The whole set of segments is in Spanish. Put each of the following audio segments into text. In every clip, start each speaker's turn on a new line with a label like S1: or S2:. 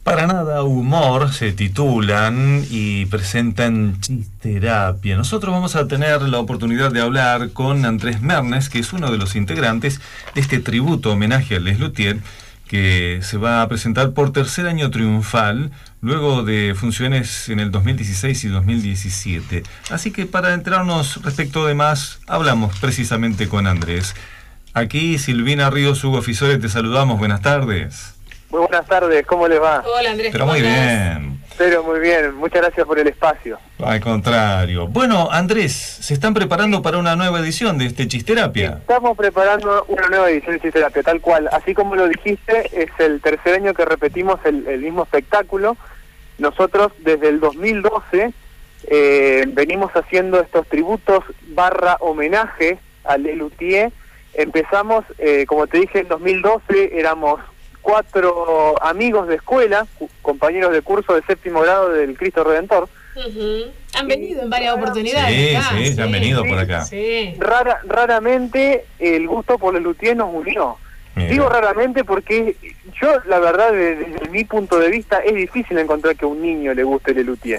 S1: Para nada humor se titulan y presentan Chisterapia. Nosotros vamos a tener la oportunidad de hablar con Andrés Mernes, que es uno de los integrantes de este tributo homenaje a Les Luthier, que se va a presentar por tercer año triunfal, luego de funciones en el 2016 y 2017. Así que para enterarnos respecto de más, hablamos precisamente con Andrés. Aquí Silvina Ríos, Hugo Fisore, te saludamos. Buenas tardes.
S2: Muy buenas tardes, ¿cómo les va?
S3: Hola Andrés,
S1: Pero
S3: ¿cómo
S1: muy
S3: andás?
S1: bien.
S2: Pero muy bien, muchas gracias por el espacio.
S1: Al contrario. Bueno, Andrés, se están preparando para una nueva edición de este Chisterapia.
S2: Estamos preparando una nueva edición de Chisterapia, tal cual. Así como lo dijiste, es el tercer año que repetimos el mismo espectáculo. Nosotros desde el 2012 venimos haciendo estos tributos / homenaje a Les Luthier. Empezamos, como te dije, en 2012 éramos 4 amigos de escuela, compañeros de curso de séptimo grado del Cristo Redentor.
S3: Han venido en varias oportunidades.
S1: Sí,
S3: acá,
S1: sí, ya han venido por acá.
S3: Sí.
S2: Raramente el gusto por Les Luthier nos unió.
S1: Mira.
S2: Digo raramente porque yo, la verdad, desde mi punto de vista, es difícil encontrar que a un niño le guste Les Luthier.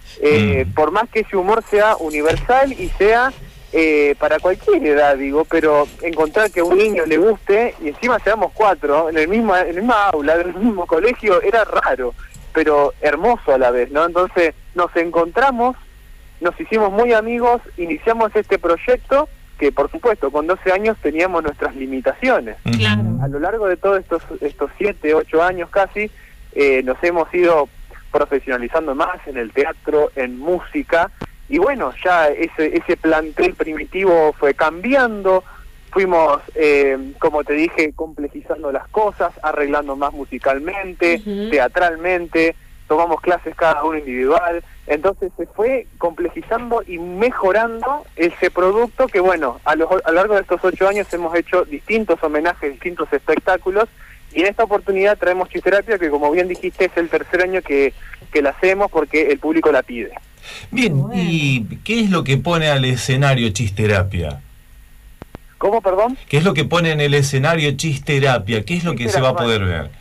S2: Por más que ese humor sea universal y sea para cualquier edad, digo, pero encontrar que a un niño le guste, y encima seamos 4, en el misma aula, en el mismo colegio, era raro, pero hermoso a la vez, ¿no? Entonces nos encontramos, nos hicimos muy amigos, iniciamos este proyecto, que por supuesto con 12 años teníamos nuestras limitaciones.
S3: Claro.
S2: A lo largo de todos estos 7, 8 años casi, nos hemos ido profesionalizando más en el teatro, en música, y bueno, ya ese plantel primitivo fue cambiando, fuimos, como te dije, complejizando las cosas, arreglando más musicalmente, teatralmente, tomamos clases cada uno individual, entonces se fue complejizando y mejorando ese producto que bueno, a lo largo de estos 8 años hemos hecho distintos homenajes, distintos espectáculos, y en esta oportunidad traemos Chisterapia, que como bien dijiste es el tercer año que la hacemos porque el público la pide.
S1: Bien,
S3: Bueno.
S1: ¿y qué es lo que pone al escenario Chisterapia?
S2: ¿Cómo, perdón?
S1: ¿Qué es lo que pone en el escenario Chisterapia? ¿Qué es lo que se va a poder ver?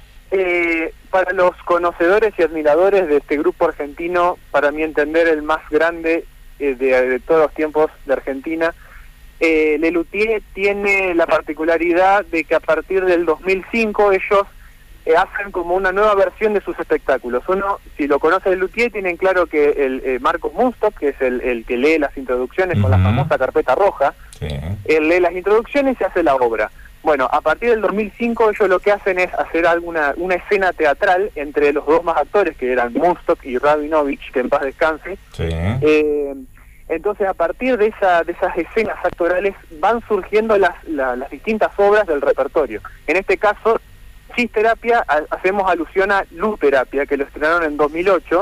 S2: Para los conocedores y admiradores de este grupo argentino, para mi entender el más grande de todos los tiempos de Argentina, Les Luthier tiene la particularidad de que a partir del 2005 ellos hacen como una nueva versión de sus espectáculos. Uno, si lo conoce Les Luthier, tienen claro que el Marcos Munstock, que es el que lee las introducciones con la famosa carpeta roja,
S1: Sí.
S2: él lee las introducciones y hace la obra. Bueno, a partir del 2005 ellos lo que hacen es hacer una escena teatral entre los dos más actores, que eran Munstock y Rabinovich, que en paz descanse.
S1: Sí.
S2: Entonces, a partir de esas escenas actorales van surgiendo las distintas obras del repertorio. En este caso, Chisterapia, hacemos alusión a Luterapia, que lo estrenaron en 2008,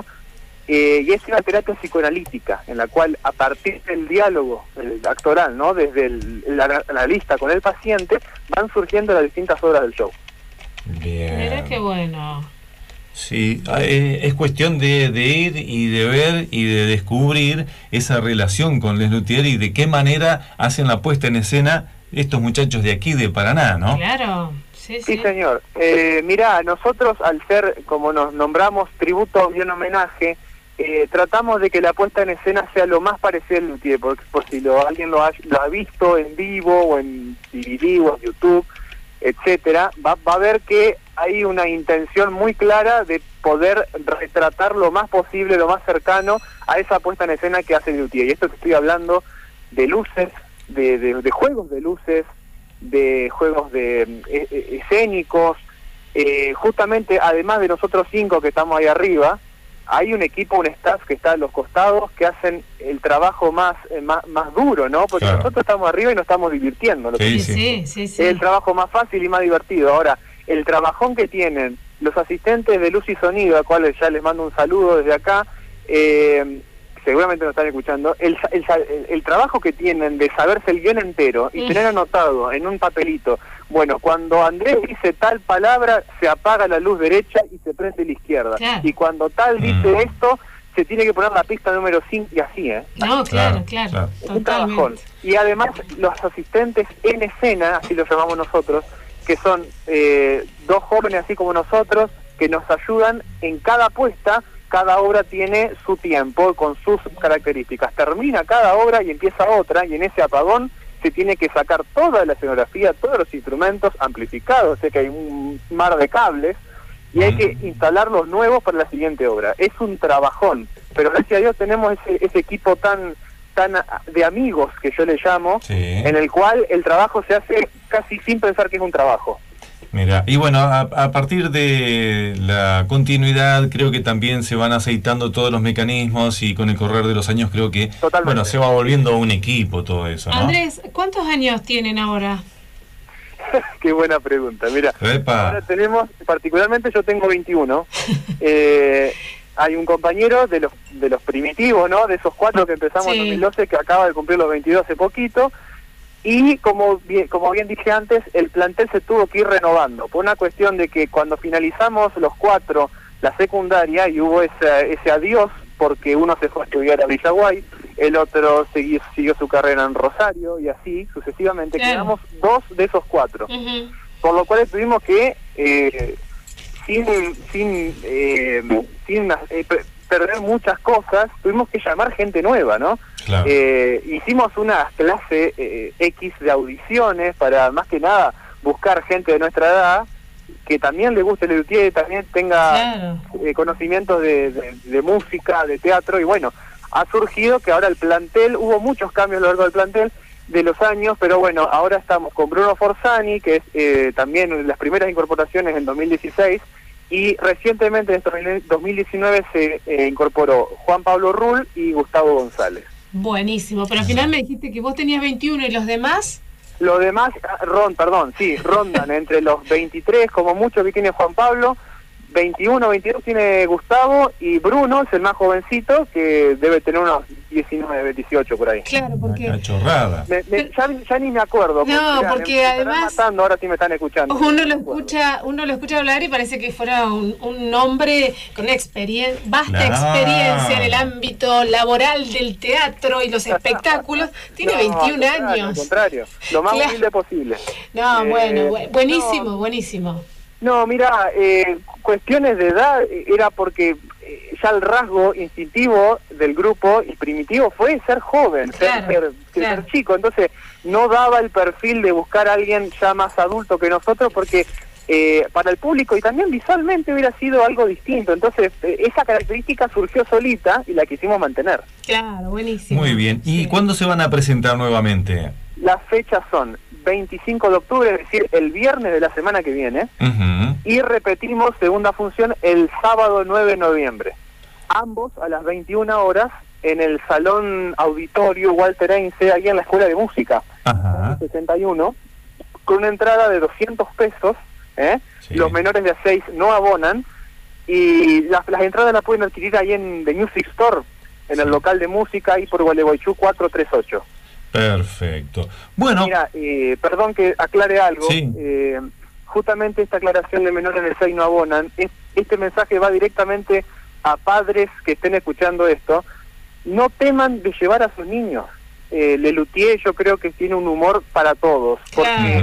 S2: y es una terapia psicoanalítica, en la cual, a partir del diálogo actoral, ¿no? Desde la lista con el paciente, van surgiendo las distintas obras del show.
S1: Bien.
S3: Mira qué bueno.
S1: Sí, es cuestión de ir y de ver y de descubrir esa relación con Les Luthier y de qué manera hacen la puesta en escena estos muchachos de aquí de Paraná, ¿no?
S3: Claro. Sí,
S2: Sí, señor. Mirá, nosotros al ser, como nos nombramos, tributo y un homenaje, tratamos de que la puesta en escena sea lo más parecida al Luthier, por si alguien lo ha visto en vivo o en DVD o en YouTube, etcétera, va a ver que hay una intención muy clara de poder retratar lo más posible, lo más cercano a esa puesta en escena que hace Luthier. Y esto que estoy hablando de luces, de juegos de luces, de juegos de escénicos, justamente además de nosotros 5 que estamos ahí arriba, hay un equipo, un staff que está a los costados que hacen el trabajo más duro, ¿no? Porque
S1: claro,
S2: nosotros estamos arriba y nos estamos divirtiendo.
S3: Sí.
S2: Es el trabajo más fácil y más divertido. Ahora, el trabajón que tienen los asistentes de luz y sonido, a cuales ya les mando un saludo desde acá, seguramente nos están escuchando, el trabajo que tienen de saberse el guión entero y tener anotado en un papelito, bueno, cuando Andrés dice tal palabra, se apaga la luz derecha y se prende la izquierda.
S3: Claro.
S2: Y cuando tal dice esto, se tiene que poner la pista número 5 y así, ¿eh?
S3: No, claro.
S2: Es un trabajón. Y además los asistentes en escena, así lo llamamos nosotros, que son 2 jóvenes así como nosotros, que nos ayudan en cada puesta. Cada obra tiene su tiempo con sus características. Termina cada obra y empieza otra, y en ese apagón se tiene que sacar toda la escenografía, todos los instrumentos amplificados, sé que hay un mar de cables, y hay que instalar los nuevos para la siguiente obra. Es un trabajón, pero gracias a Dios tenemos ese equipo tan de amigos, que yo le llamo, en el cual el trabajo se hace casi sin pensar que es un trabajo.
S1: Mira, y bueno, a partir de la continuidad creo que también se van aceitando todos los mecanismos, y con el correr de los años creo que bueno, se va volviendo un equipo todo eso, ¿no?
S3: Andrés, ¿cuántos años tienen ahora?
S2: Qué buena pregunta. Mira, ahora tenemos, particularmente yo tengo 21. Hay un compañero de los primitivos, ¿no? De esos 4 que empezamos en 2012, que acaba de cumplir los 22 hace poquito. Y como bien dije antes, el plantel se tuvo que ir renovando, por una cuestión de que cuando finalizamos los 4 la secundaria, y hubo ese adiós, porque uno se fue a estudiar a Villaguay, el otro siguió su carrera en Rosario, y así sucesivamente. Quedamos 2 de esos 4, por lo cual tuvimos que sin perder muchas cosas, tuvimos que llamar gente nueva, ¿no? Claro. Hicimos una clase X de audiciones para, más que nada, buscar gente de nuestra edad que también le guste el luthier, también tenga conocimientos de música, de teatro, y bueno, ha surgido que ahora el plantel, hubo muchos cambios a lo largo del plantel de los años, pero bueno, ahora estamos con Bruno Forzani, que es también las primeras incorporaciones en 2016, y recientemente en 2019 se incorporó Juan Pablo Rull y Gustavo González.
S3: Buenísimo, pero al final me dijiste que vos tenías 21 y los demás...
S2: Los demás, rondan entre los 23, como mucho, que tiene Juan Pablo, 21, 22 tiene Gustavo, y Bruno es el más jovencito, que debe tener unos 19, 18 por ahí.
S3: Claro, porque...
S1: Una chorrada.
S2: Ya ni me acuerdo.
S3: No, porque además...
S2: Matando, ahora sí me están escuchando.
S3: Uno lo escucha hablar y parece que fuera un hombre con una vasta experiencia en el ámbito laboral del teatro y los espectáculos. Tiene 21 años.
S2: Al contrario, lo más humilde posible.
S3: No, buenísimo.
S2: No, mira, cuestiones de edad era porque ya el rasgo instintivo del grupo y primitivo fue ser joven, ser chico, entonces no daba el perfil de buscar a alguien ya más adulto que nosotros, porque para el público y también visualmente hubiera sido algo distinto, entonces esa característica surgió solita y la quisimos mantener.
S3: Claro, buenísimo.
S1: Muy bien, ¿y cuándo se van a presentar nuevamente?
S2: Las fechas son 25 de octubre, es decir, el viernes de la semana que viene, y repetimos segunda función el sábado 9 de noviembre. Ambos a las 21 horas en el Salón Auditorio Walter Einstein, ahí en la Escuela de Música, 61, con una entrada de 200 pesos, los menores de 6 no abonan, y las entradas las pueden adquirir ahí en The Music Store, en el local de música, ahí por Gualeguaychú 438.
S1: Perfecto. Bueno,
S2: mira, perdón que aclare algo. Justamente esta aclaración de menores de 6 no abonan, este mensaje va directamente a padres que estén escuchando esto. No teman de llevar a sus niños. Le Luthier yo creo que tiene un humor para todos, porque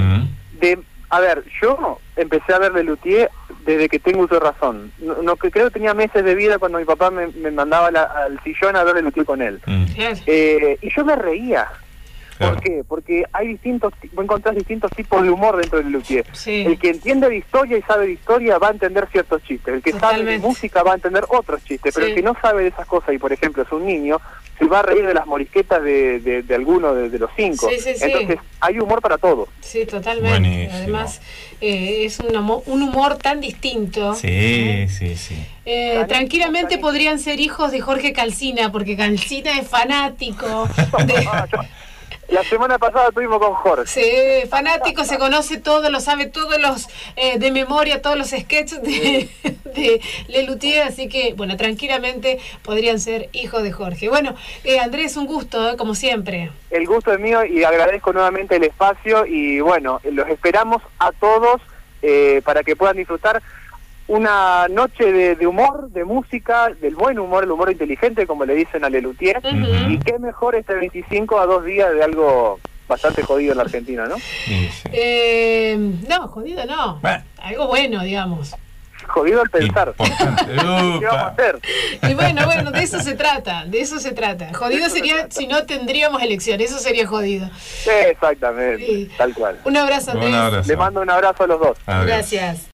S2: yo empecé a ver Le Luthier desde que tengo uso de razón. Creo que tenía meses de vida cuando mi papá me mandaba al sillón a ver Le Luthier con él. Y yo me reía. ¿Por qué? Porque hay encontrás distintos tipos de humor dentro del luthier. El que entiende de historia y sabe de historia va a entender ciertos chistes. El que sabe de música va a entender otros chistes. Pero el que no sabe de esas cosas, y por ejemplo es un niño, se va a reír de las morisquetas de alguno de los 5. Entonces hay humor para todo.
S3: Sí, totalmente.
S1: Buenísimo.
S3: Además es un humor tan distinto.
S1: Sí.
S3: Tranquilamente podrían ser hijos de Jorge Calcina, porque Calcina es fanático de...
S2: La semana pasada estuvimos con Jorge.
S3: Sí, fanático, se conoce todo, lo sabe todos los de memoria, todos los sketches de Le Luthier, así que, bueno, tranquilamente podrían ser hijos de Jorge. Bueno, Andrés, un gusto, como siempre.
S2: El gusto es mío y agradezco nuevamente el espacio y, bueno, los esperamos a todos para que puedan disfrutar una noche de humor, de música, del buen humor, el humor inteligente, como le dicen a Le Luthier, y qué mejor este 25 a 2 días de algo bastante jodido en la Argentina, ¿no?
S3: No, jodido no, algo bueno, digamos.
S2: jodido el pensar.
S1: Importante.
S2: ¿Qué vamos a hacer?
S3: Y bueno, de eso se trata, de eso se trata. Jodido sería si no tendríamos elecciones, eso sería jodido.
S2: Exactamente,
S3: Sí.
S2: tal cual.
S3: Un abrazo, Andrés.
S1: Un abrazo.
S2: Le mando un abrazo a los dos.
S1: Adiós.
S3: Gracias.